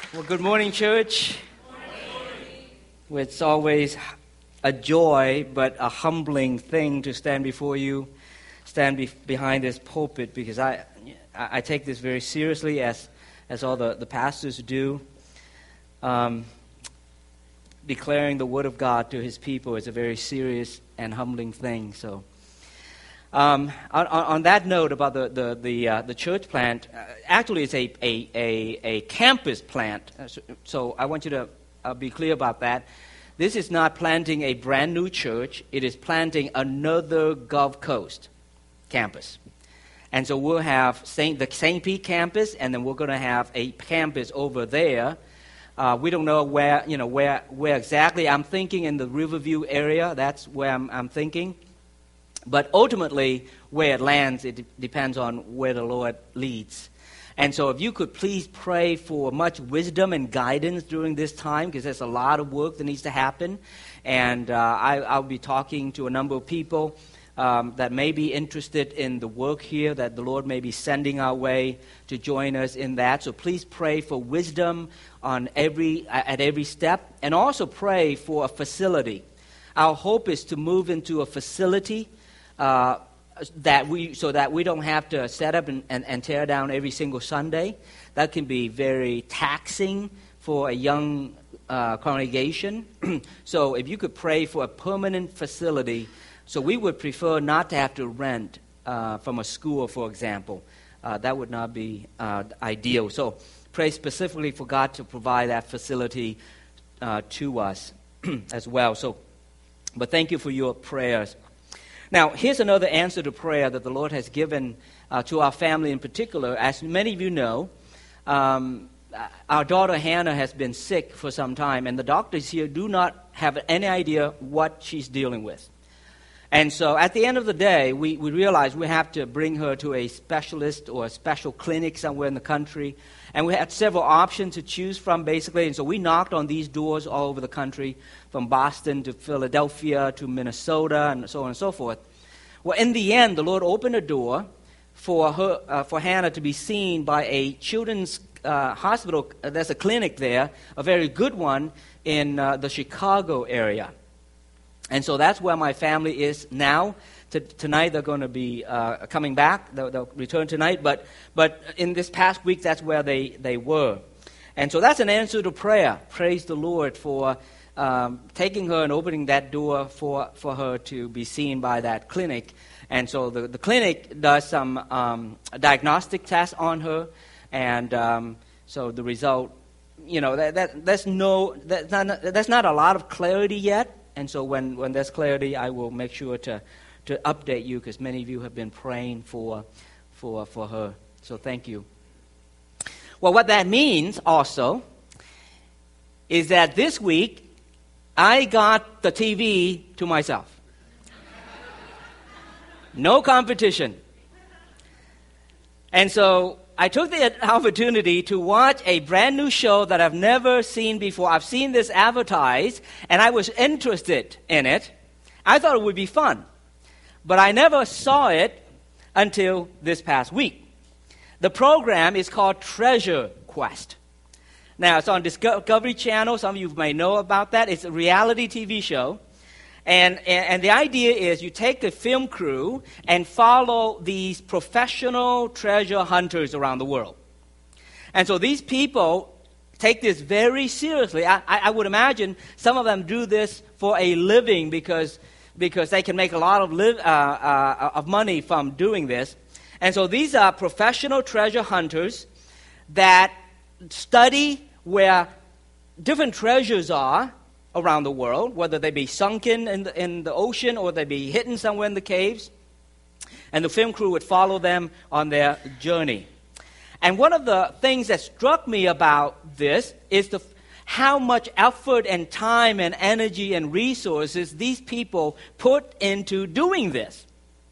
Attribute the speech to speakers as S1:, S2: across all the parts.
S1: Well, good morning, church. Well, it's always a joy, but a humbling thing to stand before you, behind this pulpit, because I take this very seriously, as all the pastors do. Declaring the word of God to His people is a very serious and humbling thing. So, on that note about the church plant, actually it's a campus plant. So I want you to be clear about that. This is not planting a brand new church. It is planting another Gulf Coast campus. And so we'll have the St. Pete campus, and then we're going to have a campus over there. We don't know where exactly. I'm thinking in the Riverview area. That's where I'm thinking. But ultimately, where it lands, it depends on where the Lord leads. And so if you could please pray for much wisdom and guidance during this time, because there's a lot of work that needs to happen. And I'll be talking to a number of people that may be interested in the work here, that the Lord may be sending our way to join us in that. So please pray for wisdom at every step, and also pray for a facility. Our hope is to move into a facility so that we don't have to set up and tear down every single Sunday. That can be very taxing for a young congregation. So if you could pray for a permanent facility. So we would prefer not to have to rent from a school, for example. That would not be ideal. So pray specifically for God to provide that facility to us as well. But thank you for your prayers. Now, here's another answer to prayer that the Lord has given to our family in particular. As many of you know, our daughter Hannah has been sick for some time, and the doctors here do not have any idea what she's dealing with. And so at the end of the day, we realized we have to bring her to a specialist or a special clinic somewhere in the country. And we had several options to choose from, basically. And so we knocked on these doors all over the country, from Boston to Philadelphia to Minnesota and so on and so forth. Well, in the end, the Lord opened a door for Hannah to be seen by a children's hospital. There's a clinic there, a very good one in the Chicago area. And so that's where my family is now. Tonight they're going to be coming back. They'll return tonight. But in this past week, that's where they were. And so that's an answer to prayer. Praise the Lord for taking her and opening that door for her to be seen by that clinic. And so the clinic does some diagnostic tests on her. And so the result, that's not a lot of clarity yet. And so when there's clarity, I will make sure to update you, because many of you have been praying for her. So thank you. Well, what that means also is that this week I got the TV to myself. No competition. And so I took the opportunity to watch a brand new show that I've never seen before. I've seen this advertised, and I was interested in it. I thought it would be fun. But I never saw it until this past week. The program is called Treasure Quest. Now, it's on Discovery Channel. Some of you may know about that. It's a reality TV show. And the idea is you take the film crew and follow these professional treasure hunters around the world. And so these people take this very seriously. I would imagine some of them do this for a living because they can make a lot of money from doing this. And so these are professional treasure hunters that study where different treasures are around the world, whether they be sunken in the ocean or they be hidden somewhere in the caves. And the film crew would follow them on their journey. And one of the things that struck me about this is how much effort and time and energy and resources these people put into doing this.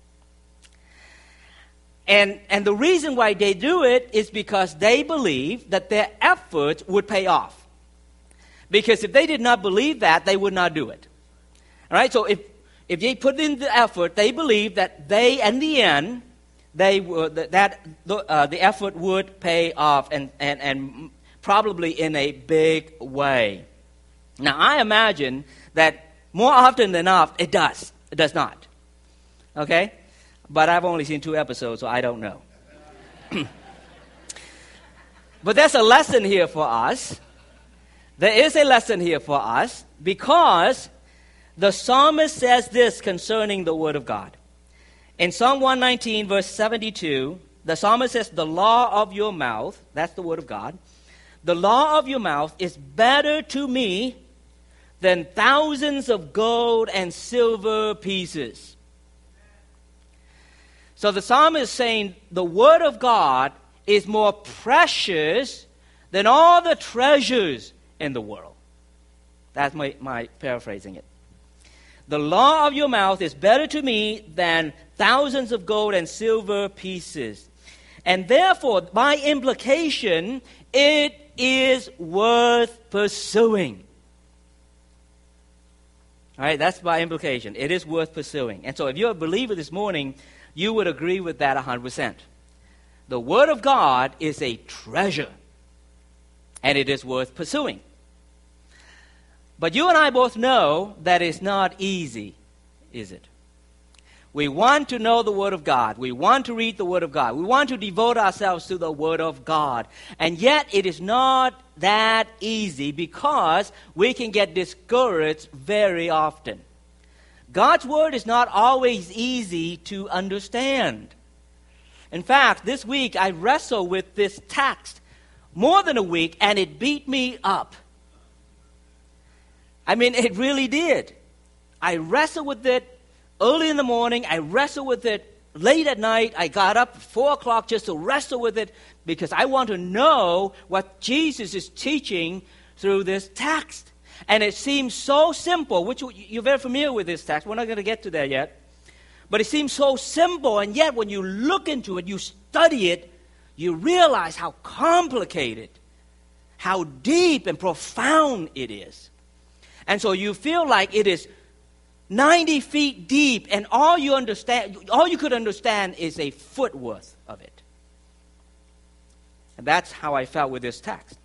S1: And the reason why they do it is because they believe that their efforts would pay off. Because if they did not believe that, they would not do it. All right? So if they put in the effort, they believe that in the end, the effort would pay off and probably in a big way. Now, I imagine that more often than not, it does. It does not. Okay? But I've only seen 2 episodes, so I don't know. But there's a lesson here for us. There is a lesson here for us because the psalmist says this concerning the Word of God. In Psalm 119, verse 72, the psalmist says, the law of your mouth, that's the Word of God, the law of your mouth is better to me than thousands of gold and silver pieces. So the psalmist is saying the Word of God is more precious than all the treasures in the world. That's my paraphrasing it. The law of your mouth is better to me than thousands of gold and silver pieces. And therefore, by implication, it is worth pursuing. All right, that's by implication. It is worth pursuing. And so if you're a believer this morning, you would agree with that 100%. The Word of God is a treasure, and it is worth pursuing. But you and I both know that it's not easy, is it? We want to know the Word of God. We want to read the Word of God. We want to devote ourselves to the Word of God. And yet it is not that easy because we can get discouraged very often. God's Word is not always easy to understand. In fact, this week I wrestled with this text more than a week, and it beat me up. I mean, it really did. I wrestled with it early in the morning. I wrestled with it late at night. I got up at 4 o'clock just to wrestle with it because I want to know what Jesus is teaching through this text. And it seems so simple, which you're very familiar with this text. We're not going to get to that yet. But it seems so simple, and yet when you look into it, you study it, you realize how complicated, how deep and profound it is. And so you feel like it is 90 feet deep, and all you could understand is a foot worth of it. And that's how I felt with this text.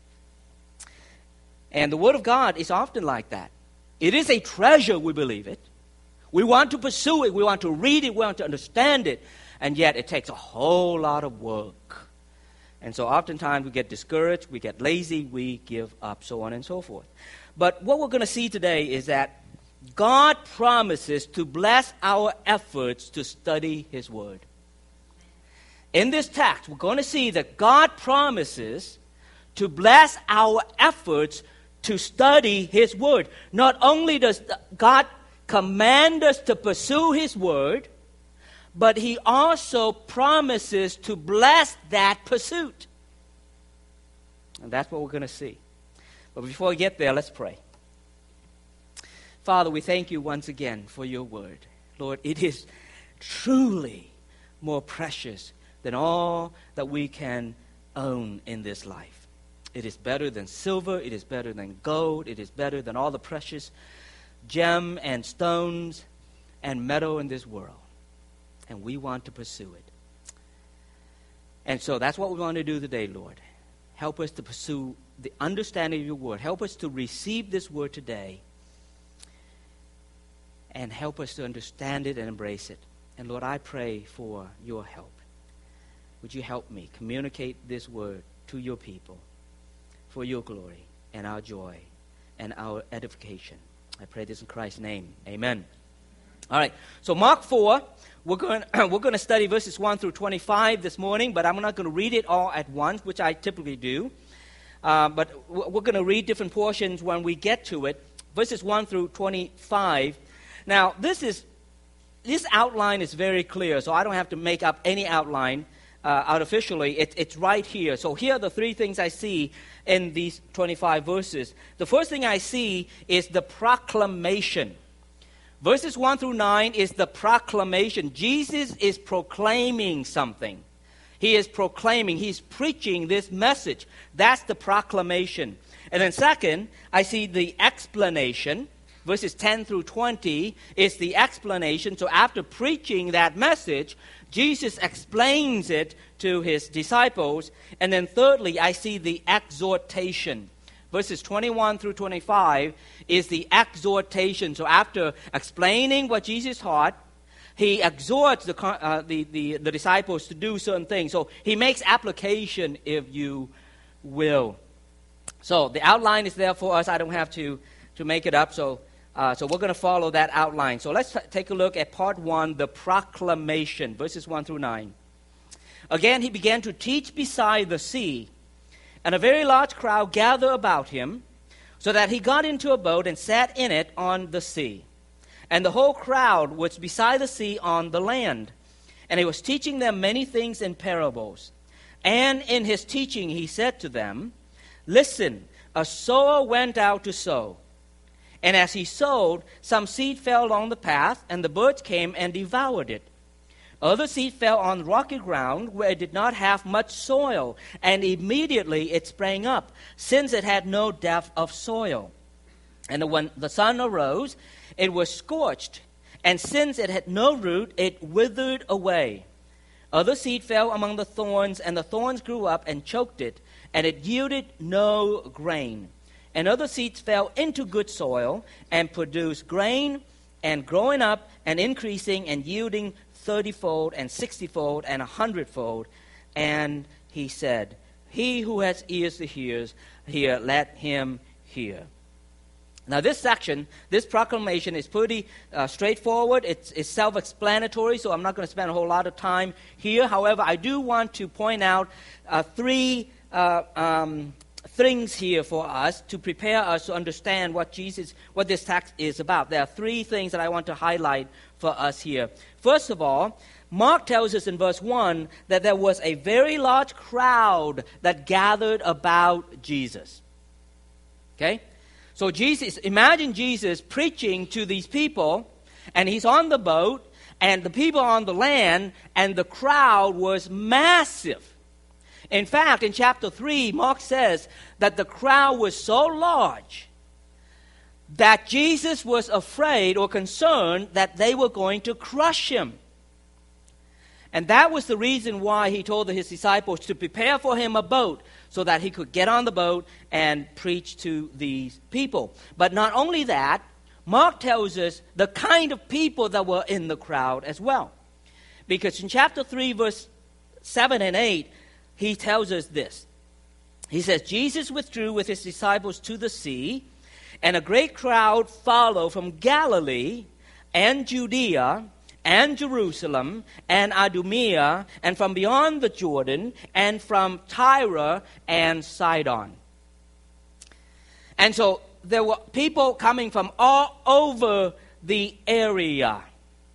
S1: And the Word of God is often like that. It is a treasure, we believe it. We want to pursue it. We want to read it. We want to understand it. And yet it takes a whole lot of work. And so oftentimes we get discouraged, we get lazy, we give up, so on and so forth. But what we're going to see today is that God promises to bless our efforts to study His Word. In this text, we're going to see that God promises to bless our efforts to study His Word. Not only does God command us to pursue His Word, but He also promises to bless that pursuit. And that's what we're going to see. But before we get there, let's pray. Father, we thank you once again for your Word. Lord, it is truly more precious than all that we can own in this life. It is better than silver. It is better than gold. It is better than all the precious gem and stones and metal in this world. And we want to pursue it. And so that's what we want to do today, Lord. Help us to pursue the understanding of your Word. Help us to receive this Word today. And help us to understand it and embrace it. And Lord, I pray for your help. Would you help me communicate this Word to your people for your glory and our joy and our edification? I pray this in Christ's name. Amen. All right. So Mark 4, we're going to study verses 1 through 25 this morning, but I'm not going to read it all at once, which I typically do. But we're going to read different portions when we get to it, verses 1 through 25. Now, this outline is very clear, so I don't have to make up any outline artificially. It's right here. So here are the 3 things I see in these 25 verses. The first thing I see is the proclamation. Verses 1 through 9 is the proclamation. Jesus is proclaiming something. He is proclaiming, he's preaching this message. That's the proclamation. And then second, I see the explanation. Verses 10 through 20 is the explanation. So after preaching that message, Jesus explains it to his disciples. And then thirdly, I see the exhortation. Verses 21 through 25 is the exhortation. So after explaining what Jesus taught, he exhorts the disciples to do certain things. So he makes application, if you will. So the outline is there for us. I don't have to make it up. So we're going to follow that outline. So let's take a look at part 1, the proclamation, verses 1 through 9. Again, he began to teach beside the sea, and a very large crowd gathered about him, so that he got into a boat and sat in it on the sea. And the whole crowd was beside the sea on the land. And he was teaching them many things in parables. And in his teaching he said to them, "Listen, a sower went out to sow. And as he sowed, some seed fell along the path, and the birds came and devoured it. Other seed fell on rocky ground where it did not have much soil, and immediately it sprang up, since it had no depth of soil. And when the sun arose, it was scorched, and since it had no root, it withered away. Other seed fell among the thorns, and the thorns grew up and choked it, and it yielded no grain. And other seeds fell into good soil and produced grain, and growing up and increasing and yielding 30-fold and 60-fold and 100-fold. And he said, He who has ears to hear, let him hear." Now this section, this proclamation is pretty straightforward. It's self-explanatory, so I'm not going to spend a whole lot of time here. However, I do want to point out three things here for us to prepare us to understand what this text is about. There are three things that I want to highlight for us here. First of all, Mark tells us in verse 1 that there was a very large crowd that gathered about Jesus. Okay? So imagine Jesus preaching to these people, and he's on the boat, and the people are on the land, and the crowd was massive. In fact, in chapter 3, Mark says that the crowd was so large that Jesus was afraid or concerned that they were going to crush him. And that was the reason why he told his disciples to prepare for him a boat so that he could get on the boat and preach to these people. But not only that, Mark tells us the kind of people that were in the crowd as well. Because in chapter 3, verse 7 and 8, he tells us this. He says, "Jesus withdrew with his disciples to the sea, and a great crowd followed from Galilee and Judea and Jerusalem and Idumea and from beyond the Jordan and from Tyre and Sidon." And so there were people coming from all over the area.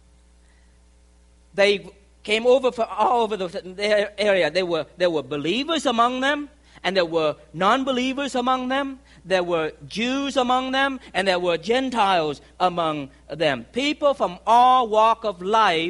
S1: They came over from all over the area. There were believers among them, and there were non-believers among them. There were Jews among them, and there were Gentiles among them. People from all walks of life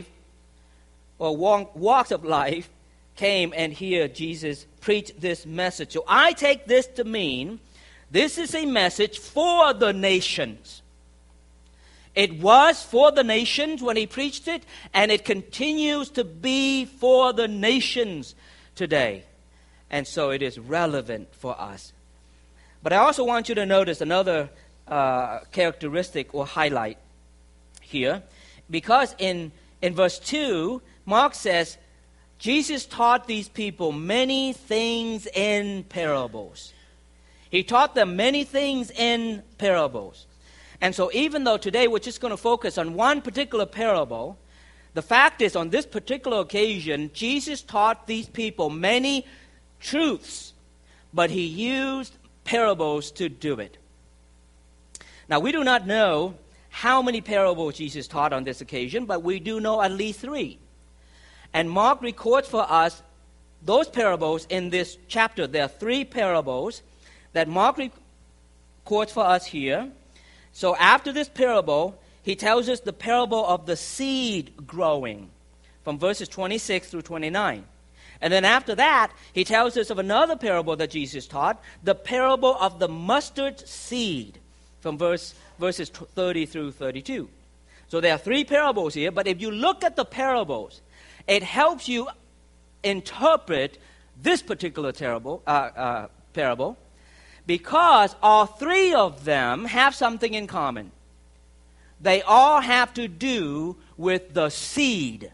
S1: came and hear Jesus preach this message. So I take this to mean this is a message for the nations. It was for the nations when he preached it, and it continues to be for the nations today. And so it is relevant for us. But I also want you to notice another characteristic or highlight here. Because in verse 2, Mark says, Jesus taught these people many things in parables. He taught them many things in parables. And so even though today we're just going to focus on one particular parable, the fact is on this particular occasion, Jesus taught these people many truths, but he used parables to do it. Now, we do not know how many parables Jesus taught on this occasion, but we do know at least 3. And Mark records for us those parables in this chapter. There are 3 parables that Mark records for us here. So after this parable, he tells us the parable of the seed growing from verses 26 through 29. And then after that, he tells us of another parable that Jesus taught, the parable of the mustard seed from verses 30 through 32. So there are 3 parables here, but if you look at the parables, it helps you interpret this particular parable, because all three of them have something in common. They all have to do with the seed.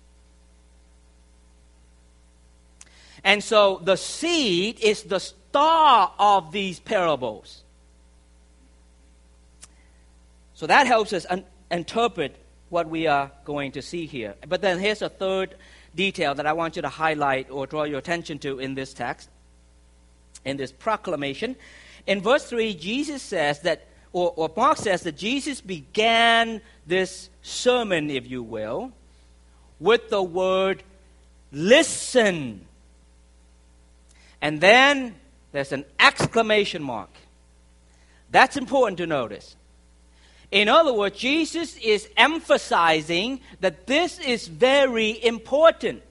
S1: And so the seed is the star of these parables. So that helps us interpret what we are going to see here. But then here's a third detail that I want you to highlight or draw your attention to in this text, in this proclamation. In verse 3, Jesus says that, or Mark says that Jesus began this sermon, if you will, with the word listen. And then there's an exclamation mark. That's important to notice. In other words, Jesus is emphasizing that this is very important.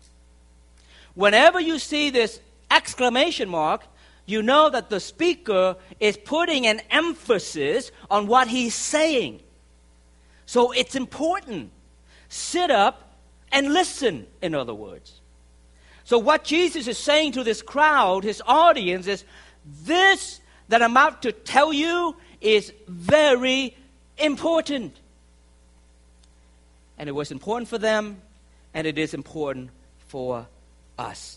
S1: Whenever you see this exclamation mark, you know that the speaker is putting an emphasis on what he's saying. So it's important. Sit up and listen, in other words. So what Jesus is saying to this crowd, his audience, is this that I'm about to tell you is very important. And it was important for them, and it is important for us.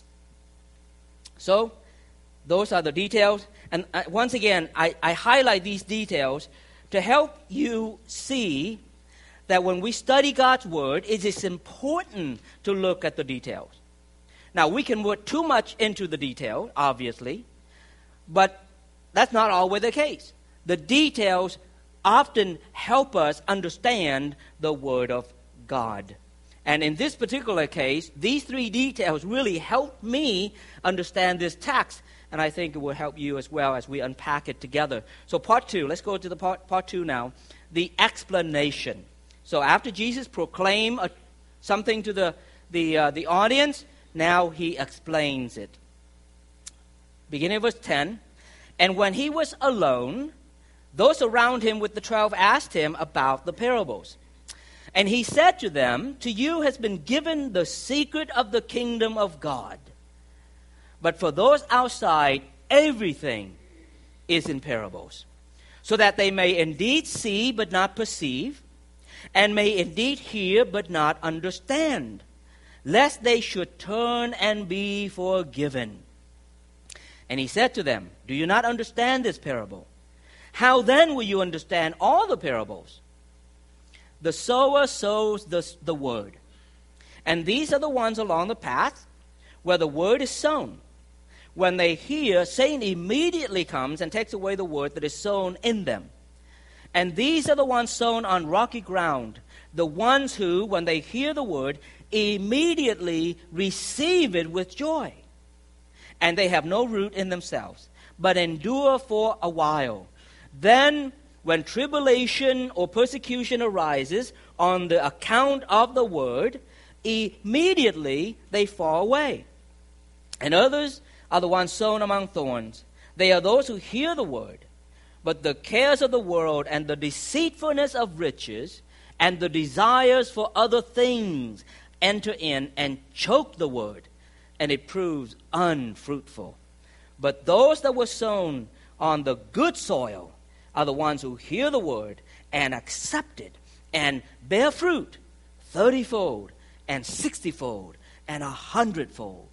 S1: So, those are the details. And once again, I highlight these details to help you see that when we study God's Word, it is important to look at the details. Now, we can put too much into the detail, obviously, but that's not always the case. The details often help us understand the Word of God. And in this particular case, these three details really help me understand this text, and I think it will help you as well as we unpack it together. So part 2, let's go to the part 2 now, the explanation. So after Jesus proclaimed something to the audience, now he explains it. Beginning of verse 10, and when he was alone, those around him with the 12 asked him about the parables. And he said to them, to you has been given the secret of the kingdom of God. But for those outside, everything is in parables, so that they may indeed see but not perceive, and may indeed hear but not understand, lest they should turn and be forgiven. And he said to them, do you not understand this parable? How then will you understand all the parables? The sower sows the word. And these are the ones along the path where the word is sown. When they hear, Satan immediately comes and takes away the word that is sown in them. And these are the ones sown on rocky ground, the ones who, when they hear the word, immediately receive it with joy. And they have no root in themselves, but endure for a while. Then, when tribulation or persecution arises on the account of the word, immediately they fall away. And others are the ones sown among thorns. They are those who hear the word, but the cares of the world and the deceitfulness of riches and the desires for other things enter in and choke the word, and it proves unfruitful. But those that were sown on the good soil are the ones who hear the word and accept it and bear fruit 30-fold and 60-fold and 100-fold.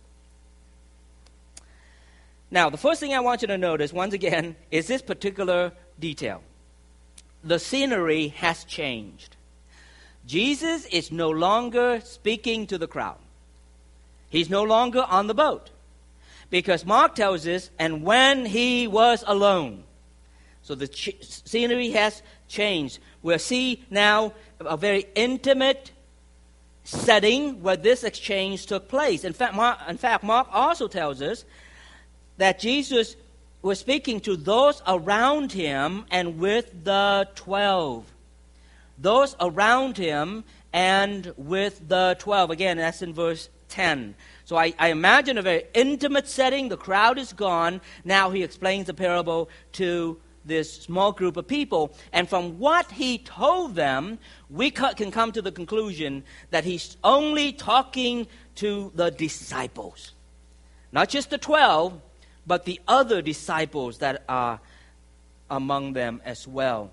S1: Now, the first thing I want you to notice, once again, is this particular detail. The scenery has changed. Jesus is no longer speaking to the crowd. He's no longer on the boat. Because Mark tells us, and when he was alone. So the scenery has changed. We'll see now a very intimate setting where this exchange took place. In fact, Mark also tells us that Jesus was speaking to those around him and with the 12. Those around him and with the 12. Again, that's in verse 10. So I imagine a very intimate setting. The crowd is gone. Now he explains the parable to this small group of people. And from what he told them, we can come to the conclusion that he's only talking to the disciples. Not just the 12, but the other disciples that are among them as well.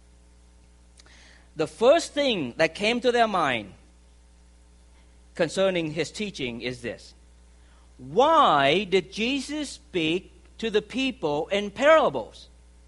S1: The first thing that came to their mind concerning his teaching is this: why did Jesus speak to the people in parables?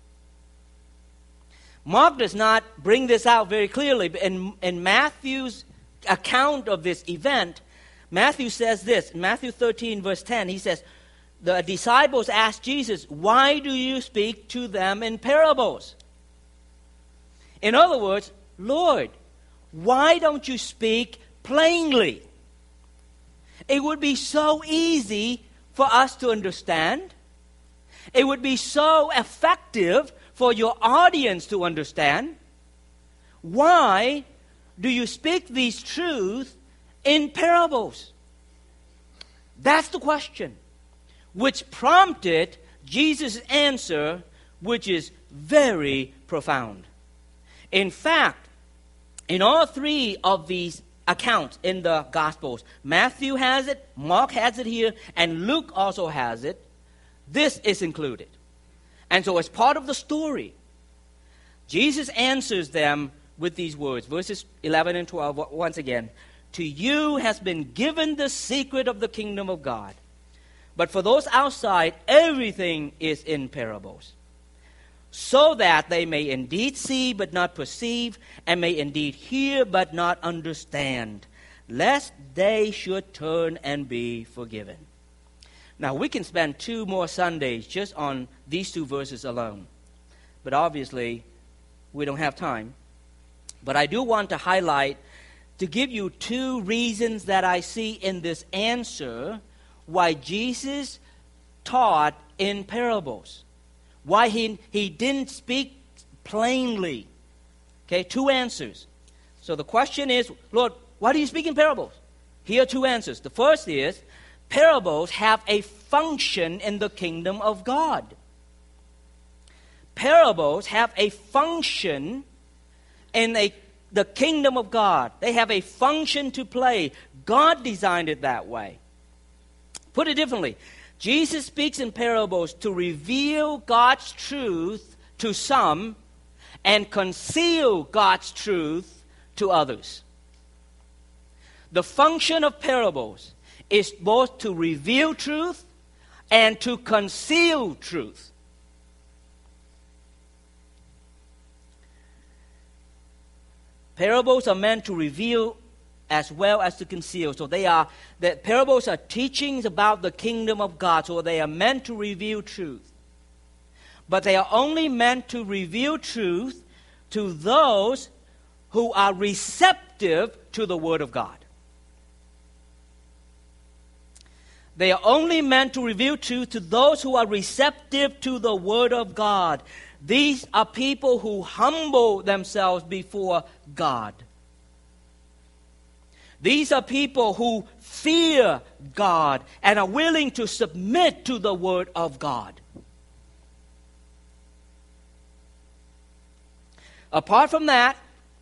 S1: Mark does not bring this out very clearly, but in Matthew's account of this event, Matthew says this, in Matthew 13, verse 10, he says, the disciples asked Jesus, why do you speak to them in parables? In other words, Lord, why don't you speak plainly? It would be so easy for us to understand. It would be so effective for your audience to understand. Why do you speak these truths in parables? That's the question, which prompted Jesus' answer, which is very profound. In fact, in all three of these accounts in the Gospels, Matthew has it, Mark has it here, and Luke also has it. This is included. And so as part of the story, Jesus answers them with these words, verses 11 and 12, once again. To you has been given the secret of the kingdom of God. But for those outside, everything is in parables, so that they may indeed see but not perceive, and may indeed hear but not understand, lest they should turn and be forgiven. Now, we can spend 2 more Sundays just on these 2 verses alone. But obviously, we don't have time. But I do want to highlight, to give you 2 reasons that I see in this answer why Jesus taught in parables. Why he didn't speak plainly. Okay, 2 answers. So the question is, Lord, why do you speak in parables? Here are 2 answers. The first is, parables have a function in the kingdom of God. Parables have a function in the kingdom of God. They have a function to play. God designed it that way. Put it differently, Jesus speaks in parables to reveal God's truth to some and conceal God's truth to others. The function of parables is both to reveal truth and to conceal truth. Parables are meant to reveal as well as to conceal. So the parables are teachings about the kingdom of God. So they are meant to reveal truth. But they are only meant to reveal truth to those who are receptive to the Word of God. They are only meant to reveal truth to those who are receptive to the Word of God. These are people who humble themselves before God. These are people who fear God and are willing to submit to the Word of God. Apart from that,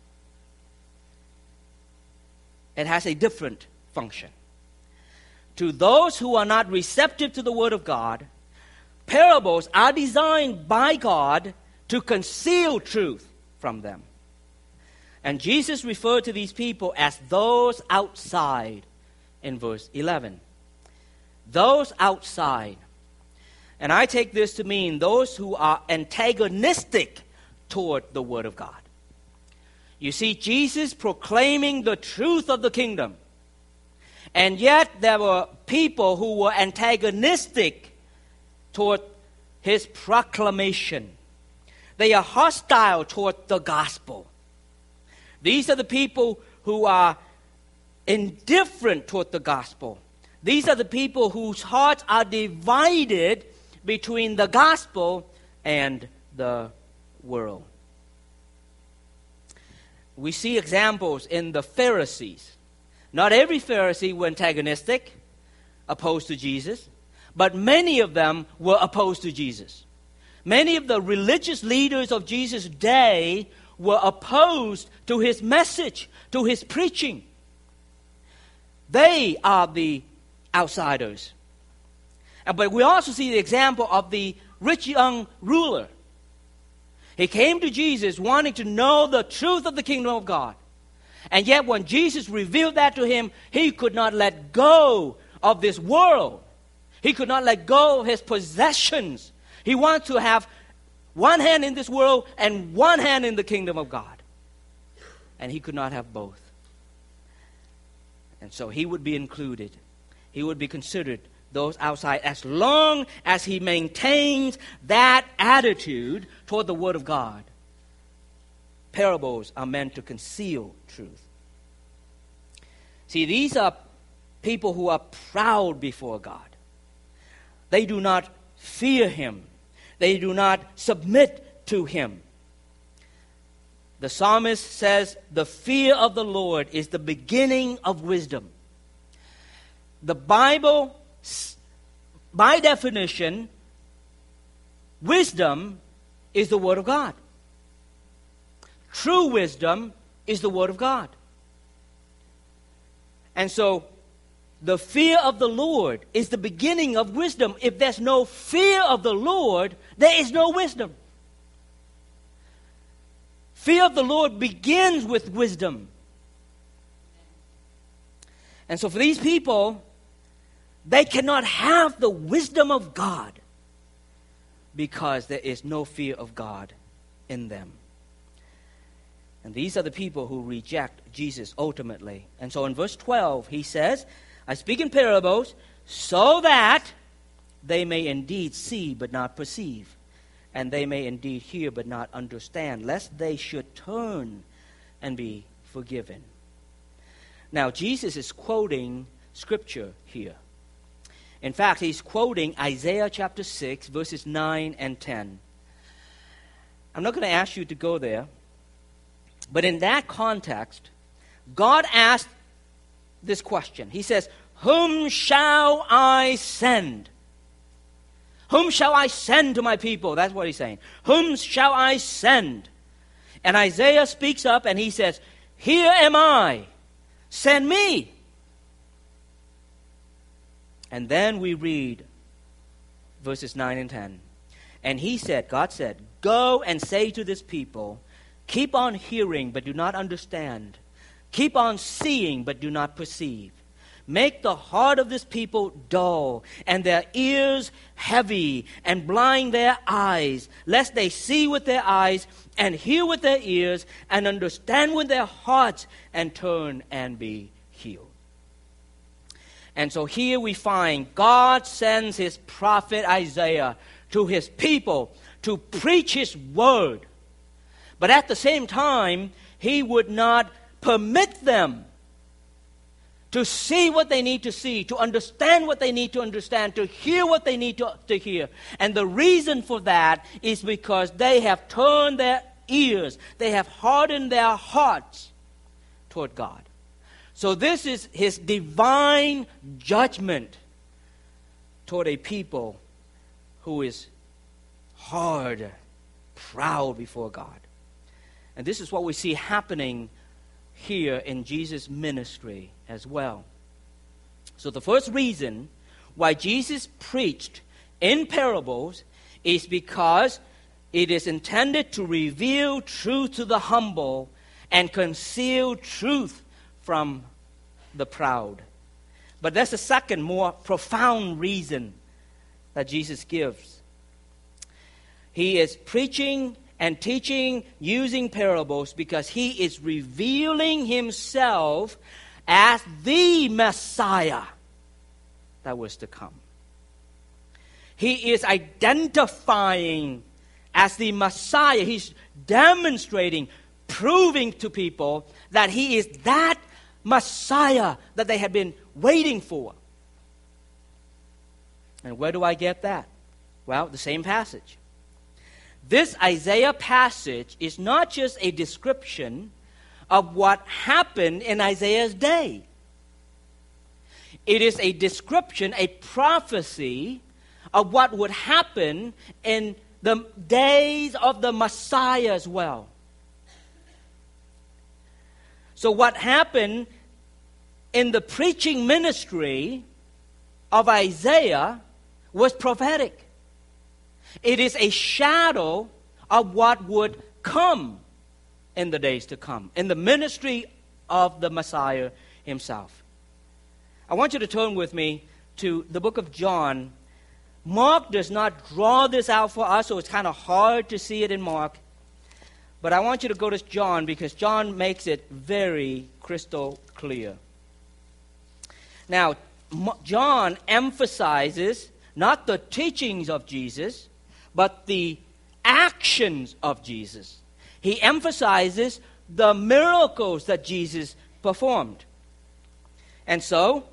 S1: it has a different function. To those who are not receptive to the Word of God, parables are designed by God to conceal truth from them. And Jesus referred to these people as those outside in verse 11. Those outside. And I take this to mean those who are antagonistic toward the Word of God. You see, Jesus proclaiming the truth of the kingdom. And yet there were people who were antagonistic toward his proclamation. They are hostile toward the gospel. These are the people who are indifferent toward the gospel. These are the people whose hearts are divided between the gospel and the world. We see examples in the Pharisees. Not every Pharisee were antagonistic, opposed to Jesus, but many of them were opposed to Jesus. Many of the religious leaders of Jesus' day were opposed to his message, to his preaching. They are the outsiders. But we also see the example of the rich young ruler. He came to Jesus wanting to know the truth of the kingdom of God. And yet when Jesus revealed that to him, he could not let go of this world. He could not let go of his possessions. He wanted to have one hand in this world and one hand in the kingdom of God. And he could not have both. And so he would be included. He would be considered those outside as long as he maintains that attitude toward the Word of God. Parables are meant to conceal truth. See, these are people who are proud before God. They do not fear Him. They do not submit to Him. The psalmist says, the fear of the Lord is the beginning of wisdom. The Bible, by definition, wisdom is the Word of God. True wisdom is the Word of God. And so, the fear of the Lord is the beginning of wisdom. If there's no fear of the Lord, there is no wisdom. Fear of the Lord begins with wisdom. And so for these people, they cannot have the wisdom of God because there is no fear of God in them. And these are the people who reject Jesus ultimately. And so in verse 12, he says, I speak in parables so that they may indeed see but not perceive, and they may indeed hear but not understand, lest they should turn and be forgiven. Now, Jesus is quoting Scripture here. In fact, he's quoting Isaiah chapter 6, verses 9 and 10. I'm not going to ask you to go there, but in that context, God asked this question. He says, whom shall I send? Whom shall I send to my people? That's what he's saying. Whom shall I send? And Isaiah speaks up and he says, here am I. Send me. And then we read verses 9 and 10. And he said, God said, go and say to this people, keep on hearing but do not understand. Keep on seeing but do not perceive. Make the heart of this people dull, and their ears heavy, and blind their eyes, lest they see with their eyes, and hear with their ears, and understand with their hearts, and turn and be healed. And so here we find God sends His prophet Isaiah to His people to preach His word. But at the same time, He would not permit them to see what they need to see, to understand what they need to understand, to hear what they need to hear. And the reason for that is because they have turned their ears, they have hardened their hearts toward God. So this is His divine judgment toward a people who is hard, proud before God. And this is what we see happening here in Jesus' ministry as well. So the first reason why Jesus preached in parables is because it is intended to reveal truth to the humble and conceal truth from the proud. But there's a second, more profound reason that Jesus gives. He is preaching and teaching using parables because He is revealing Himself as the Messiah that was to come. He is identifying as the Messiah. He's demonstrating, proving to people that He is that Messiah that they had been waiting for. And where do I get that? Well, the same passage. This Isaiah passage is not just a description of what happened in Isaiah's day. It is a description, a prophecy of what would happen in the days of the Messiah as well. So what happened in the preaching ministry of Isaiah was prophetic. It is a shadow of what would come in the days to come, in the ministry of the Messiah himself. I want you to turn with me to the book of John. Mark does not draw this out for us, so it's kind of hard to see it in Mark. But I want you to go to John because John makes it very crystal clear. Now, John emphasizes not the teachings of Jesus, but the actions of Jesus. He emphasizes the miracles that Jesus performed. And so,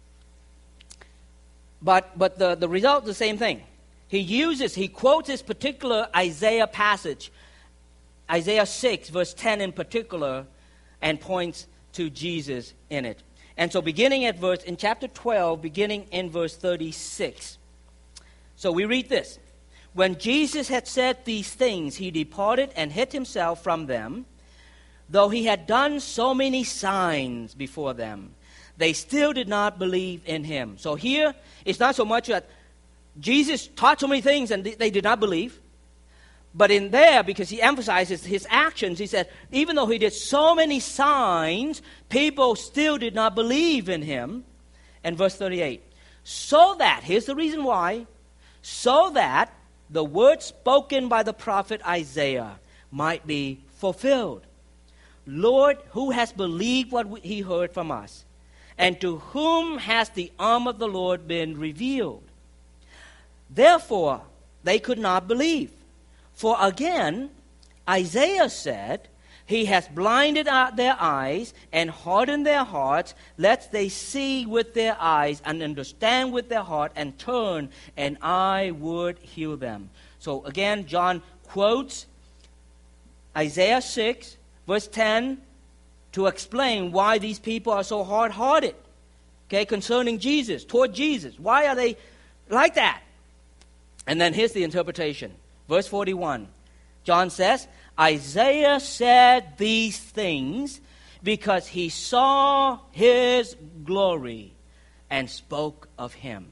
S1: but the result is the same thing. He quotes this particular Isaiah passage, Isaiah 6, verse 10 in particular, and points to Jesus in it. And so beginning in chapter 12, beginning in verse 36. So we read this. When Jesus had said these things, he departed and hid himself from them. Though he had done so many signs before them, they still did not believe in him. So here, it's not so much that Jesus taught so many things and they did not believe. But in there, because he emphasizes his actions, he said, even though he did so many signs, people still did not believe in him. And verse 38, so that, here's the reason why, so that the word spoken by the prophet Isaiah might be fulfilled. Lord, who has believed what he heard from us? And to whom has the arm of the Lord been revealed? Therefore, they could not believe. For again, Isaiah said, he has blinded their eyes and hardened their hearts, lest they see with their eyes and understand with their heart and turn, and I would heal them. So again, John quotes Isaiah 6, verse 10, to explain why these people are so hard-hearted, okay, concerning Jesus, toward Jesus. Why are they like that? And then here's the interpretation. Verse 41, John says, Isaiah said these things because he saw his glory and spoke of him.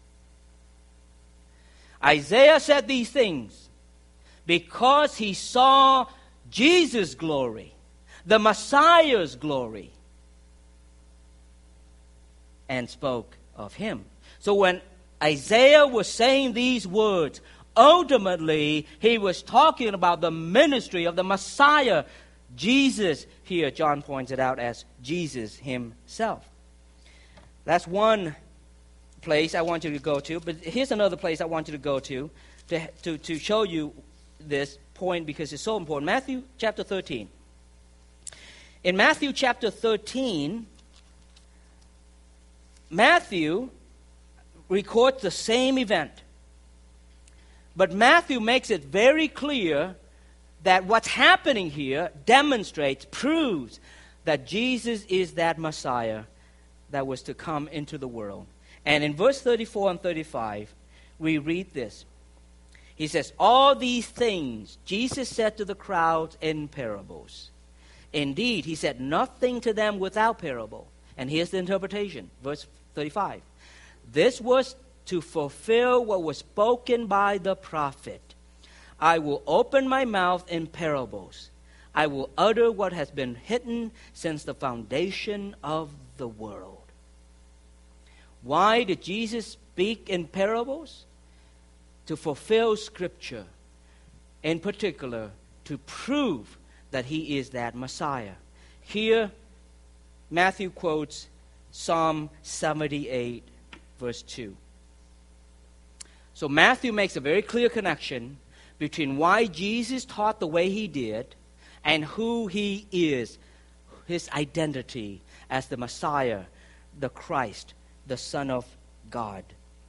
S1: Isaiah said these things because he saw Jesus' glory, the Messiah's glory, and spoke of him. So when Isaiah was saying these words, ultimately, he was talking about the ministry of the Messiah, Jesus. Here, John points it out as Jesus himself. That's one place I want you to go to. But here's another place I want you to go to show you this point because it's so important. Matthew chapter 13. In Matthew chapter 13, Matthew records the same event. But Matthew makes it very clear that what's happening here demonstrates, proves that Jesus is that Messiah that was to come into the world. And in verse 34 and 35, we read this. He says, all these things Jesus said to the crowds in parables. Indeed, he said nothing to them without parable. And here's the interpretation, verse 35. This was to fulfill what was spoken by the prophet. I will open my mouth in parables. I will utter what has been hidden since the foundation of the world. Why did Jesus speak in parables? To fulfill Scripture. In particular, to prove that he is that Messiah. Here, Matthew quotes Psalm 78, verse 2. So Matthew makes a very clear connection between why Jesus taught the way he did and who he is, his identity as the Messiah, the Christ, the Son of God.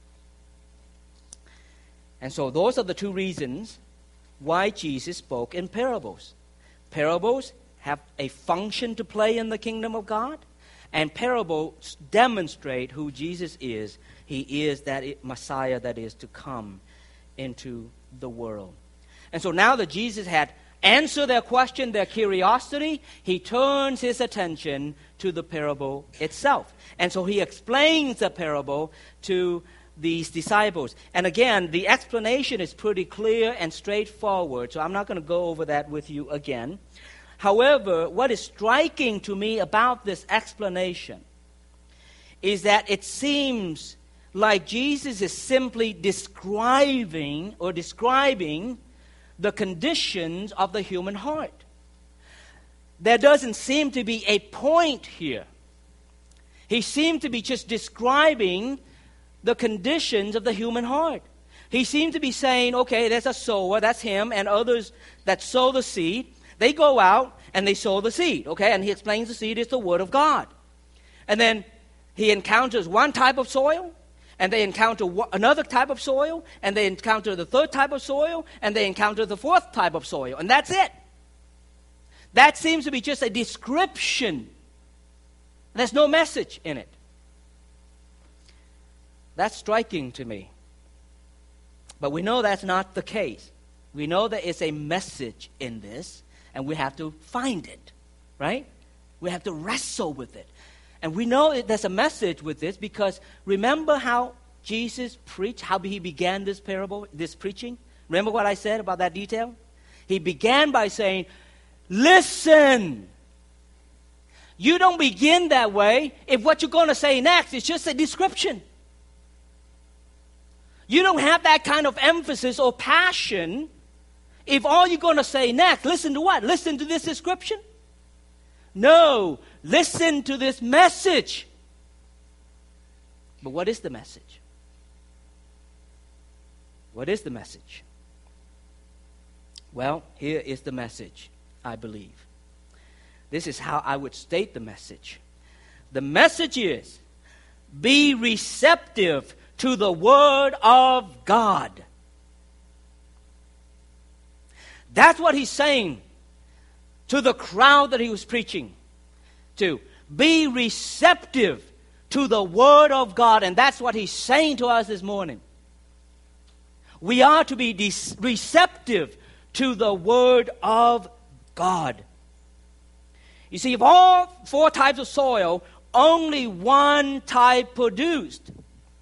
S1: And so those are the two reasons why Jesus spoke in parables. Parables have a function to play in the kingdom of God, and parables demonstrate who Jesus is. He is that Messiah that is to come into the world. And so now that Jesus had answered their question, their curiosity, he turns his attention to the parable itself. And so he explains the parable to these disciples. And again, the explanation is pretty clear and straightforward, so I'm not going to go over that with you again. However, what is striking to me about this explanation is that it seems like Jesus is simply describing the conditions of the human heart. There doesn't seem to be a point here. He seemed to be just describing the conditions of the human heart. He seemed to be saying, okay, there's a sower, that's him, and others that sow the seed. They go out and they sow the seed, okay? And he explains the seed is the Word of God. And then he encounters one type of soil, and they encounter another type of soil, and they encounter the third type of soil, and they encounter the fourth type of soil. And that's it. That seems to be just a description. There's no message in it. That's striking to me. But we know that's not the case. We know there is a message in this, and we have to find it, right? We have to wrestle with it. And we know there's a message with this because remember how Jesus preached, how he began this parable, this preaching? Remember what I said about that detail? He began by saying, listen. You don't begin that way if what you're going to say next is just a description. You don't have that kind of emphasis or passion if all you're going to say next, listen to what? Listen to this description? No, listen to this message. But what is the message? What is the message? Well, here is the message, I believe. This is how I would state the message. The message is, be receptive to the Word of God. That's what he's saying to the crowd that he was preaching to. Be receptive to the Word of God. And that's what he's saying to us this morning. We are to be receptive to the Word of God. You see, of all four types of soil, only one type produced.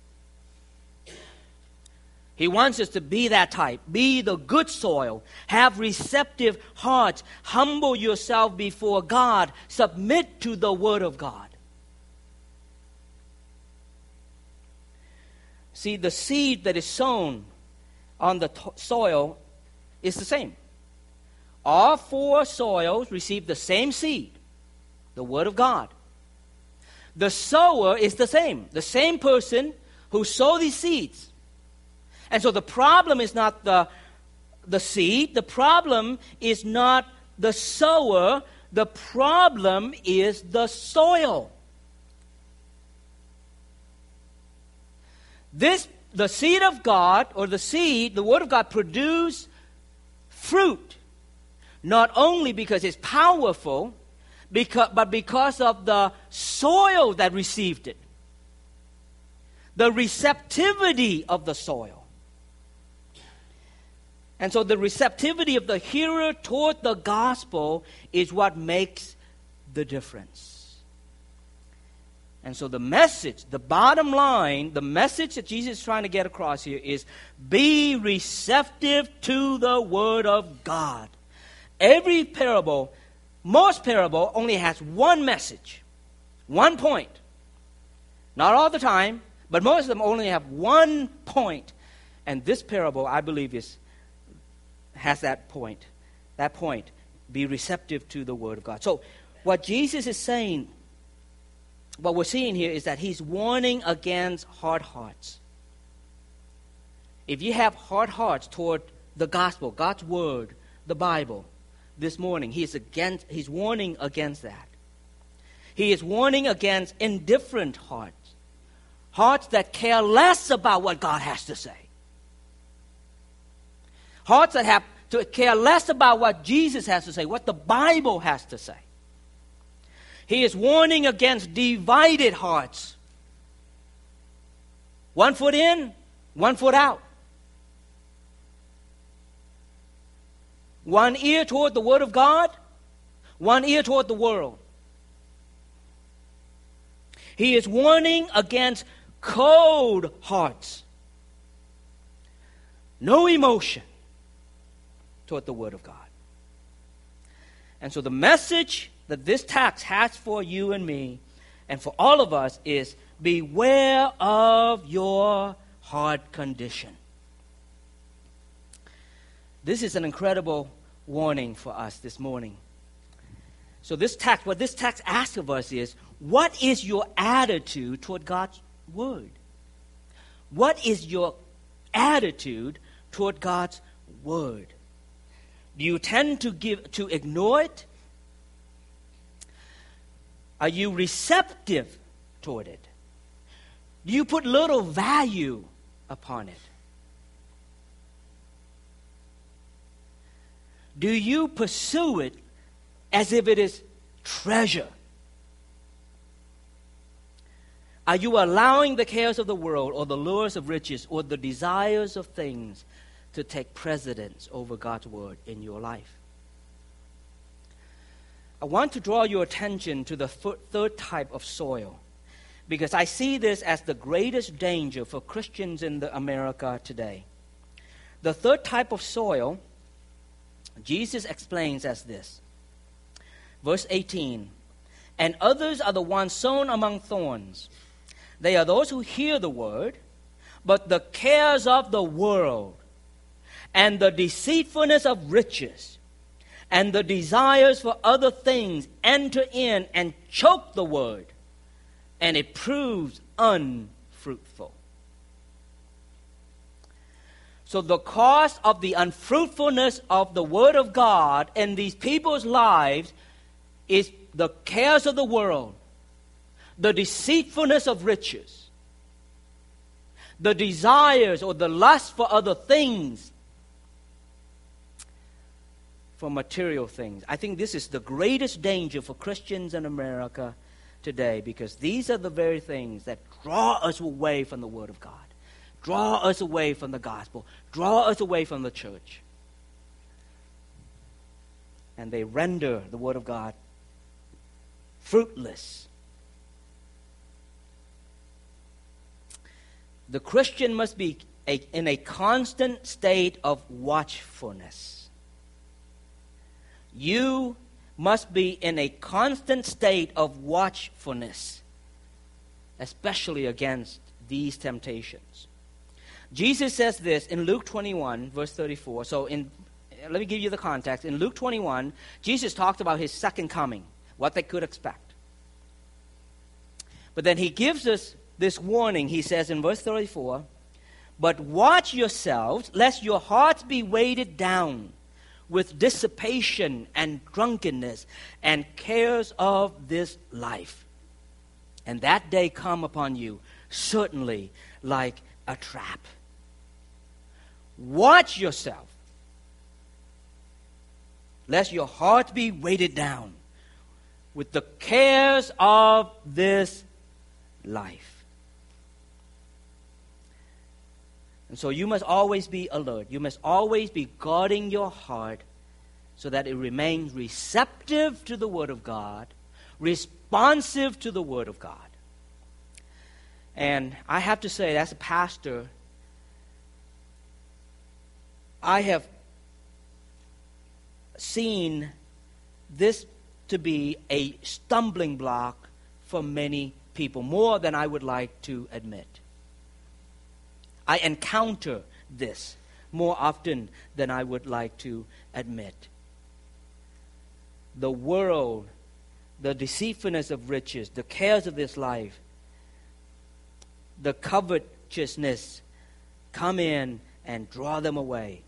S1: He wants us to be that type. Be the good soil. Have receptive hearts. Humble yourself before God. Submit to the Word of God. See, the seed that is sown on the soil is the same. All four soils receive the same seed, the Word of God. The sower is the same person who sowed these seeds. And so the problem is not the seed. The problem is not the sower. The problem is the soil. The seed of God, or the Word of God, produce fruit. Not only because it's powerful, but because of the soil that received it. The receptivity of the soil. And so the receptivity of the hearer toward the gospel is what makes the difference. And so the message, the bottom line, the message that Jesus is trying to get across here is be receptive to the Word of God. Every parable, most parable only has one message, one point. Not all the time, but most of them only have one point. And this parable, I believe, has that point. That point, be receptive to the Word of God. So what Jesus is saying, what we're seeing here is that he's warning against hard hearts. If you have hard hearts toward the gospel, God's Word, the Bible, this morning, he's warning against that. He is warning against indifferent hearts. Hearts that care less about what God has to say. Hearts that have to care less about what Jesus has to say, what the Bible has to say. He is warning against divided hearts. One foot in, one foot out. One ear toward the Word of God, one ear toward the world. He is warning against cold hearts. No emotion toward the Word of God. And so the message that this text has for you and me and for all of us is beware of your heart condition. This is an incredible warning for us this morning. So what this text asks of us is, what is your attitude toward God's Word? What is your attitude toward God's Word? Do you tend to ignore it? Are you receptive toward it? Do you put little value upon it? Do you pursue it as if it is treasure? Are you allowing the cares of the world or the lures of riches or the desires of things to take precedence over God's Word in your life? I want to draw your attention to the third type of soil, because I see this as the greatest danger for Christians in America today. The third type of soil, Jesus explains as this. Verse 18, and others are the ones sown among thorns. They are those who hear the word, but the cares of the world and the deceitfulness of riches and the desires for other things enter in and choke the word, and it proves unfruitful. So the cause of the unfruitfulness of the Word of God in these people's lives is the cares of the world, the deceitfulness of riches, the desires or the lust for other things, for material things. I think this is the greatest danger for Christians in America today, because these are the very things that draw us away from the Word of God, draw us away from the gospel, draw us away from the church. And they render the Word of God fruitless. The Christian must be in a constant state of watchfulness. You must be in a constant state of watchfulness, especially against these temptations. Jesus says this in Luke 21, verse 34. So let me give you the context. In Luke 21, Jesus talked about his second coming, what they could expect. But then he gives us this warning. He says in verse 34, but watch yourselves, lest your hearts be weighted down with dissipation and drunkenness and cares of this life. And that day come upon you, certainly like a trap. Watch yourself, lest your heart be weighted down with the cares of this life. And so you must always be alert. You must always be guarding your heart so that it remains receptive to the Word of God, responsive to the Word of God. And I have to say, as a pastor, I have seen this to be a stumbling block for many people, more than I would like to admit. I encounter this more often than I would like to admit. The world, the deceitfulness of riches, the cares of this life, the covetousness come in and draw them away.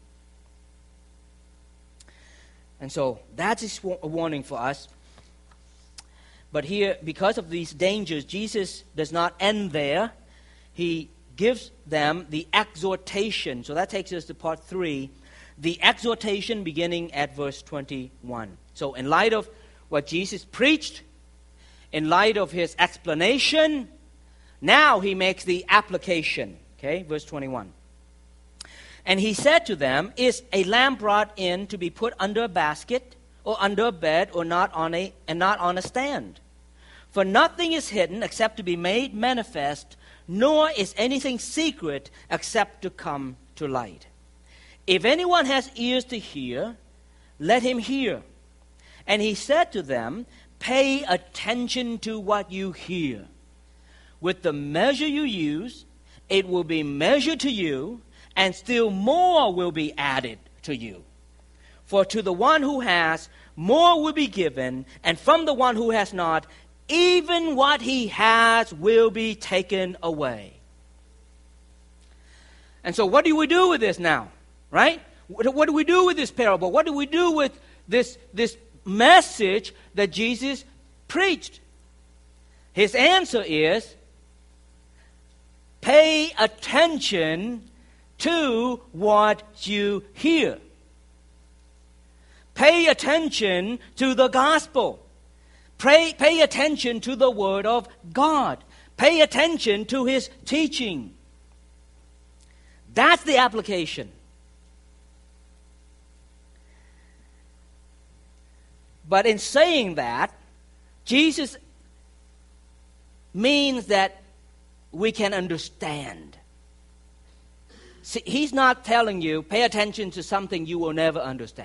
S1: And so that is a warning for us. But here, because of these dangers, Jesus does not end there. He gives them the exhortation. So that takes us to part 3. The exhortation beginning at verse 21. So in light of what Jesus preached, in light of his explanation, now he makes the application. Okay, verse 21. And he said to them, is a lamb brought in to be put under a basket or under a bed or not on a stand? For nothing is hidden except to be made manifest, nor is anything secret except to come to light. If anyone has ears to hear, let him hear. And he said to them, pay attention to what you hear. With the measure you use, it will be measured to you, and still more will be added to you. For to the one who has, more will be given, and from the one who has not, even what he has will be taken away. And so what do we do with this now? Right? What do we do with this parable? What do we do with this message that Jesus preached? His answer is, pay attention to what you hear. Pay attention to the gospel. Pay attention to the word of God. Pay attention to his teaching. That's the application. But in saying that, Jesus means that we can understand. See, he's not telling you, pay attention to something you will never understand.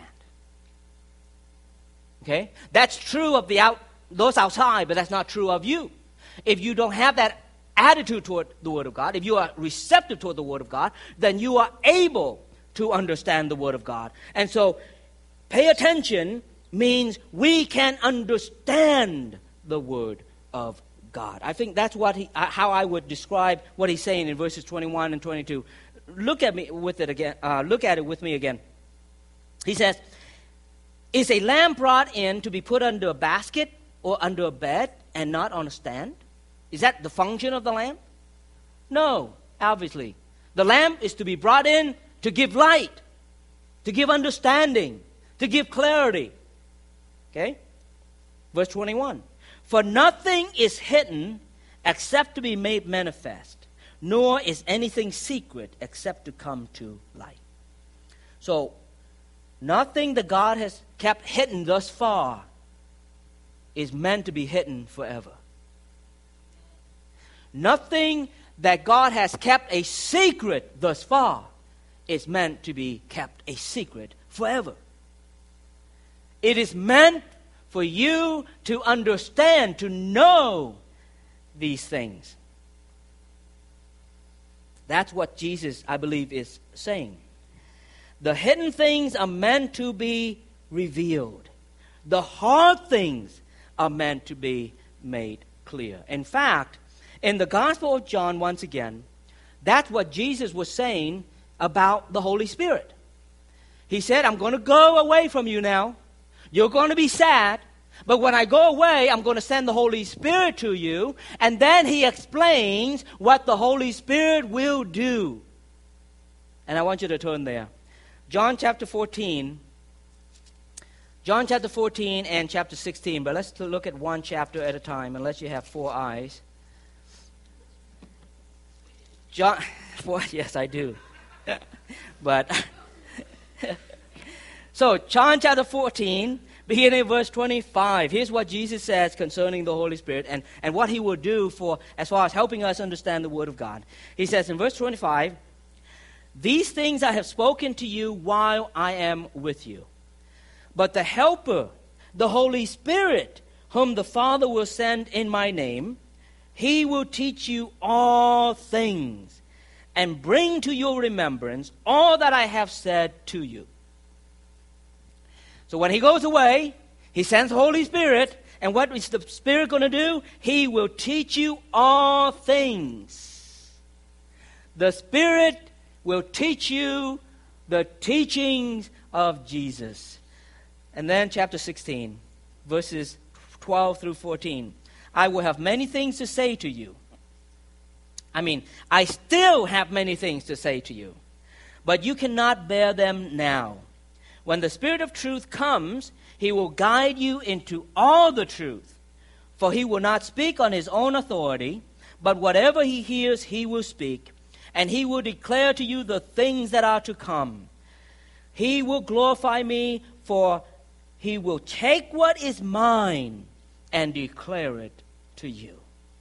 S1: Okay? That's true of those outside, but that's not true of you. If you don't have that attitude toward the Word of God, if you are receptive toward the Word of God, then you are able to understand the Word of God. And so, pay attention means we can understand the Word of God. I think that's how I would describe what he's saying in verses 21 and 22. Look at it with me again. He says, is a lamb brought in to be put under a basket or under a bed and not on a stand? Is that the function of the lamb? No, obviously. The lamb is to be brought in to give light, to give understanding, to give clarity. Okay? Verse 21. For nothing is hidden except to be made manifest, nor is anything secret except to come to light. So, nothing that God has kept hidden thus far is meant to be hidden forever. Nothing that God has kept a secret thus far is meant to be kept a secret forever. It is meant for you to understand, to know these things. That's what Jesus, I believe, is saying. The hidden things are meant to be revealed. The hard things are meant to be made clear. In fact, in the Gospel of John, once again, that's what Jesus was saying about the Holy Spirit. He said, I'm going to go away from you now. You're going to be sad. But when I go away, I'm going to send the Holy Spirit to you. And then he explains what the Holy Spirit will do. And I want you to turn there. John chapter 14 and chapter 16. But let's look at one chapter at a time, unless you have 4 eyes. Yes, I do. But so, John chapter 14, beginning in verse 25. Here's what Jesus says concerning the Holy Spirit and what he will do as far as helping us understand the Word of God. He says in verse 25, these things I have spoken to you while I am with you. But the Helper, the Holy Spirit, whom the Father will send in my name, he will teach you all things and bring to your remembrance all that I have said to you. So when he goes away, he sends the Holy Spirit, and what is the Spirit going to do? He will teach you all things. The Spirit will teach you the teachings of Jesus. And then chapter 16, verses 12 through 14. I will have many things to say to you. I still have many things to say to you, but you cannot bear them now. When the Spirit of truth comes, he will guide you into all the truth. For he will not speak on his own authority, but whatever he hears, he will speak, and he will declare to you the things that are to come. He will glorify me, for he will take what is mine and declare it to you.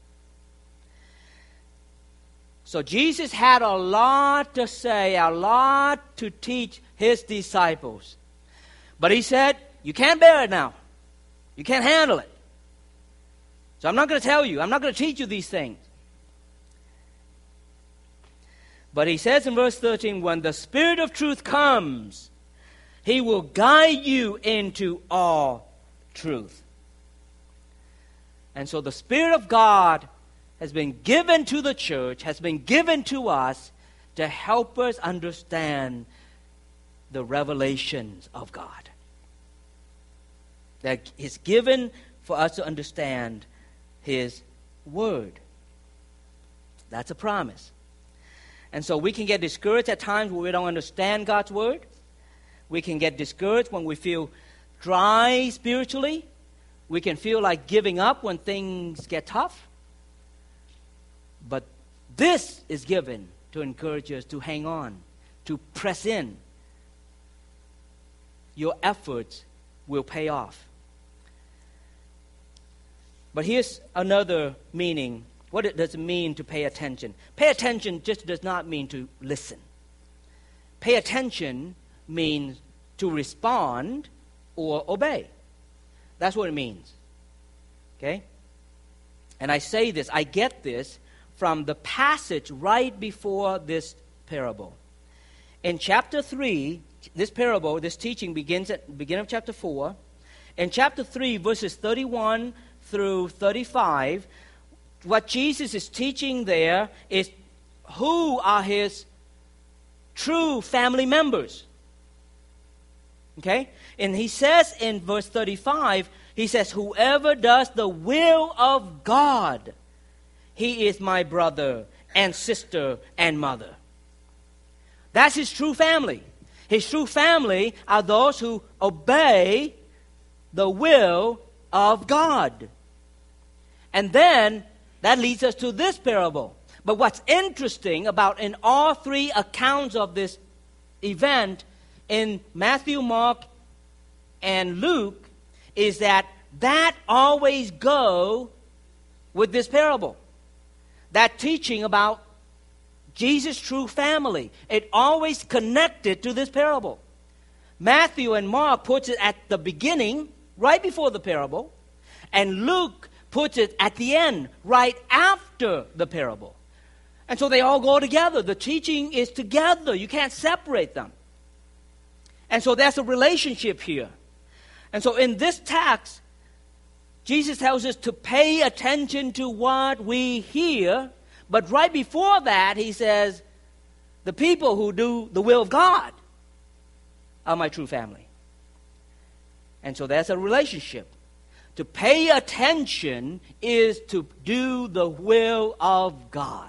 S1: So Jesus had a lot to say, a lot to teach his disciples. But he said, you can't bear it now. You can't handle it. So I'm not going to tell you. I'm not going to teach you these things. But he says in verse 13, when the Spirit of truth comes, he will guide you into all truth. And so the Spirit of God has been given to the church, has been given to us to help us understand the revelations of God. That is given for us to understand His Word. That's a promise. And so we can get discouraged at times when we don't understand God's Word. We can get discouraged when we feel dry spiritually. We can feel like giving up when things get tough. But this is given to encourage us to hang on, to press in. Your efforts will pay off. But here's another meaning. What does it mean to pay attention? Pay attention just does not mean to listen. Pay attention means to respond or obey. That's what it means. Okay? And I say this, I get this from the passage right before this parable. In chapter 3, this parable, this teaching begins at the beginning of chapter 4. In chapter 3, verses 31 through 35, what Jesus is teaching there is who are his true family members. Okay? And he says in verse 35, he says, whoever does the will of God, he is my brother and sister and mother. That's his true family. His true family are those who obey the will of God. And then that leads us to this parable. But what's interesting about in all three accounts of this event, in Matthew, Mark, and Luke, is that always go with this parable. That teaching about Jesus' true family, it always connected to this parable. Matthew and Mark puts it at the beginning, right before the parable, and Luke puts it at the end, right after the parable. And so they all go together. The teaching is together. You can't separate them. And so there's a relationship here. And so in this text, Jesus tells us to pay attention to what we hear. But right before that, he says, the people who do the will of God are my true family. And so there's a relationship. To pay attention is to do the will of God.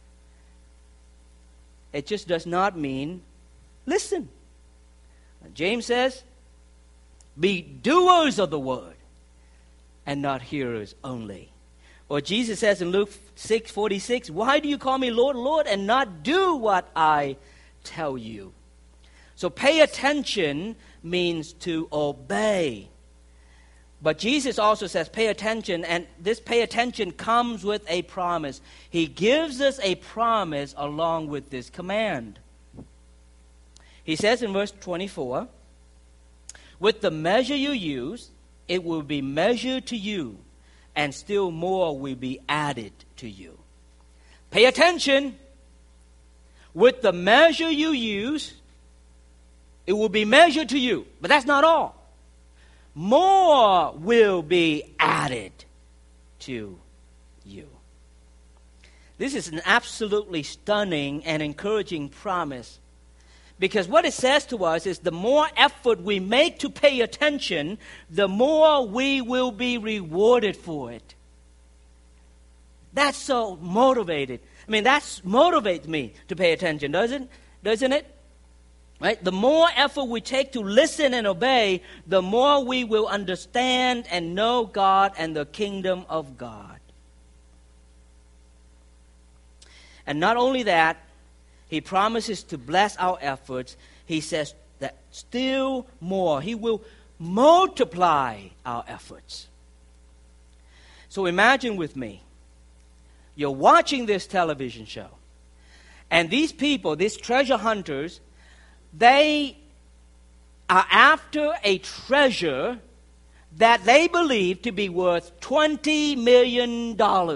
S1: It just does not mean listen. James says, be doers of the word and not hearers only. Or Jesus says in Luke 6:46, why do you call me Lord, Lord, and not do what I tell you? So pay attention means to obey. But Jesus also says pay attention, and this pay attention comes with a promise. He gives us a promise along with this command. He says in verse 24, with the measure you use, it will be measured to you, and still more will be added to you. Pay attention. With the measure you use, it will be measured to you. But that's not all. More will be added to you. This is an absolutely stunning and encouraging promise. Because what it says to us is the more effort we make to pay attention, the more we will be rewarded for it. That's so motivated. I mean, that motivates me to pay attention, doesn't it? Right? The more effort we take to listen and obey, the more we will understand and know God and the kingdom of God. And not only that, He promises to bless our efforts. He says that still more. He will multiply our efforts. So imagine with me, you're watching this television show, and these people, these treasure hunters, they are after a treasure that they believe to be worth $20 million.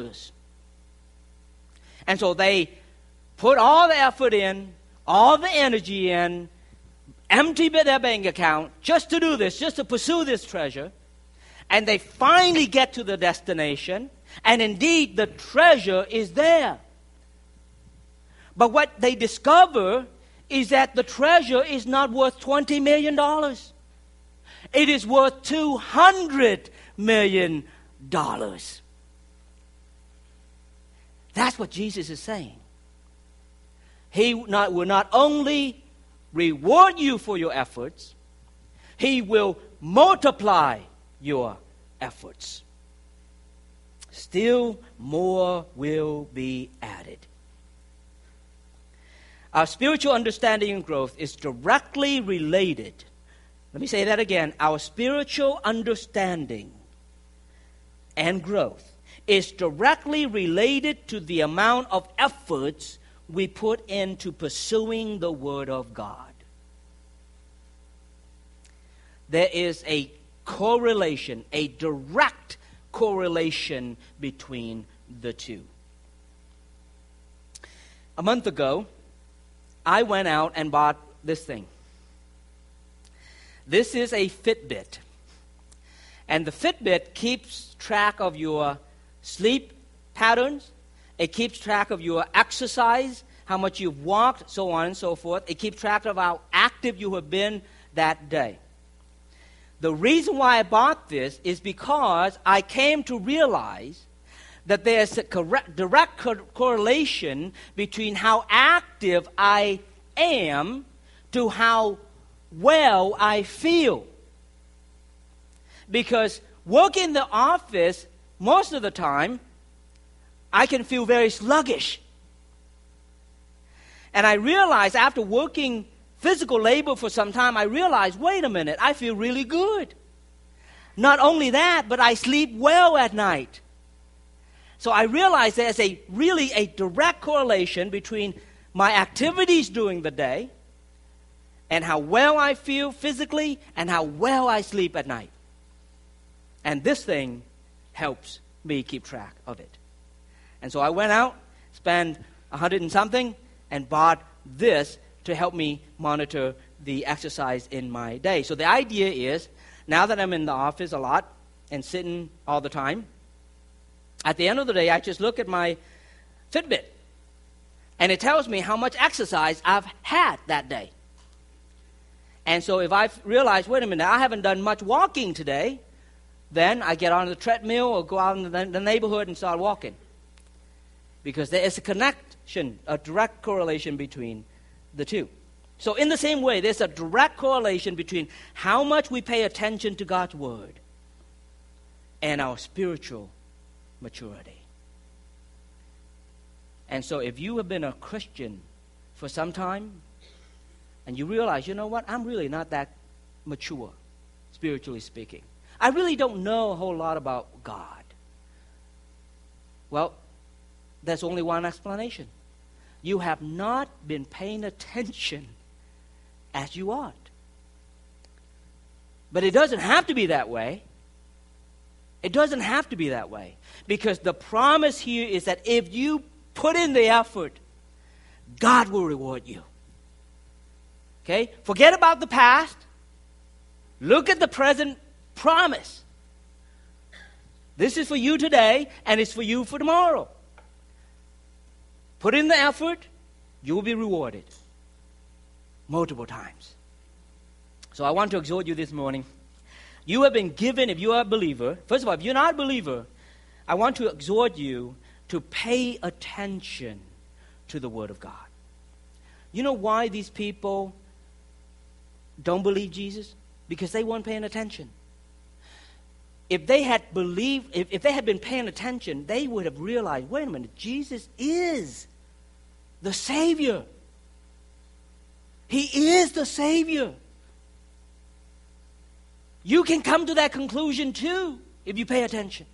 S1: And so they put all the effort in, all the energy in, empty their bank account just to do this, just to pursue this treasure. And they finally get to the destination, and indeed the treasure is there. But what they discover is that the treasure is not worth $20 million. It is worth $200 million. That's what Jesus is saying. He will not only reward you for your efforts, He will multiply your efforts. Still more will be added. Our spiritual understanding and growth is directly related. Let me say that again. Our spiritual understanding and growth is directly related to the amount of efforts we put into pursuing the Word of God. There is a correlation, a direct correlation between the two. A month ago, I went out and bought this thing. This is a Fitbit. And the Fitbit keeps track of your sleep patterns. It keeps track of your exercise, how much you've walked, so on and so forth. It keeps track of how active you have been that day. The reason why I bought this is because I came to realize that there's a direct correlation between how active I am to how well I feel. Because working in the office, most of the time, I can feel very sluggish. And I realized after working physical labor for some time, I realized, wait a minute, I feel really good. Not only that, but I sleep well at night. So I realized there's really a direct correlation between my activities during the day and how well I feel physically and how well I sleep at night. And this thing helps me keep track of it. And so I went out, spent $100 and something, and bought this to help me monitor the exercise in my day. So the idea is, now that I'm in the office a lot and sitting all the time, at the end of the day, I just look at my Fitbit, and it tells me how much exercise I've had that day. And so if I realize, wait a minute, I haven't done much walking today, then I get on the treadmill or go out in the neighborhood and start walking. Because there is a connection, a direct correlation between the two. So in the same way, there's a direct correlation between how much we pay attention to God's Word and our spiritual maturity. And so if you have been a Christian for some time and you realize, you know what, I'm really not that mature, spiritually speaking. I really don't know a whole lot about God. Well, there's only one explanation. You have not been paying attention as you ought. But it doesn't have to be that way. It doesn't have to be that way. Because the promise here is that if you put in the effort, God will reward you. Okay? Forget about the past. Look at the present promise. This is for you today, and it's for you for tomorrow. Put in the effort, you will be rewarded multiple times. So I want to exhort you this morning. You have been given, if you are a believer, first of all, if you're not a believer, I want to exhort you to pay attention to the Word of God. You know why these people don't believe Jesus? Because they weren't paying attention. If they had believed, if they had been paying attention, they would have realized, wait a minute, Jesus is the Savior. He is the Savior. You can come to that conclusion too if you pay attention.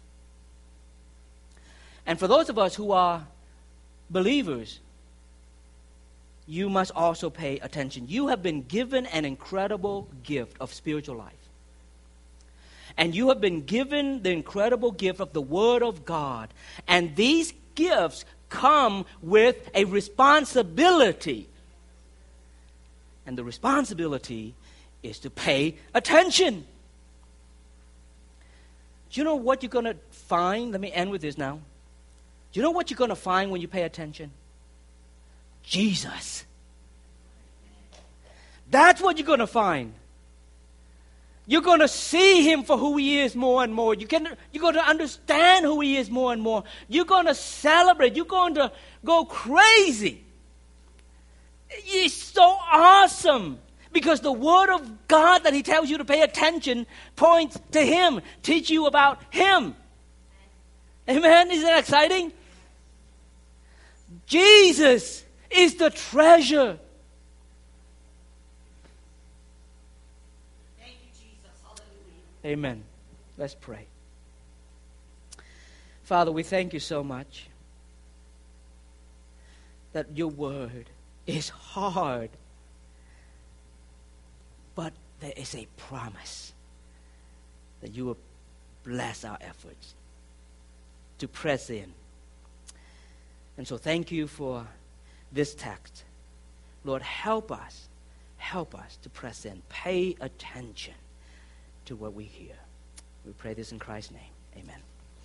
S1: And for those of us who are believers, you must also pay attention. You have been given an incredible gift of spiritual life. And you have been given the incredible gift of the Word of God. And these gifts come with a responsibility. And the responsibility is to pay attention. Do you know what you're going to find? Let me end with this now. Do you know what you're going to find when you pay attention? Jesus. That's what you're going to find. You're going to see Him for who He is more and more. You're going to understand who He is more and more. You're going to celebrate. You're going to go crazy. It's so awesome. Because the Word of God that He tells you to pay attention points to Him, teach you about Him. Amen? Isn't that exciting? Jesus is the treasure.
S2: Thank you, Jesus. Hallelujah.
S1: Amen. Let's pray. Father, we thank you so much that your word is hard, but there is a promise that you will bless our efforts to press in. And so thank you for this text. Lord, help us to press in. Pay attention to what we hear. We pray this in Christ's name. Amen.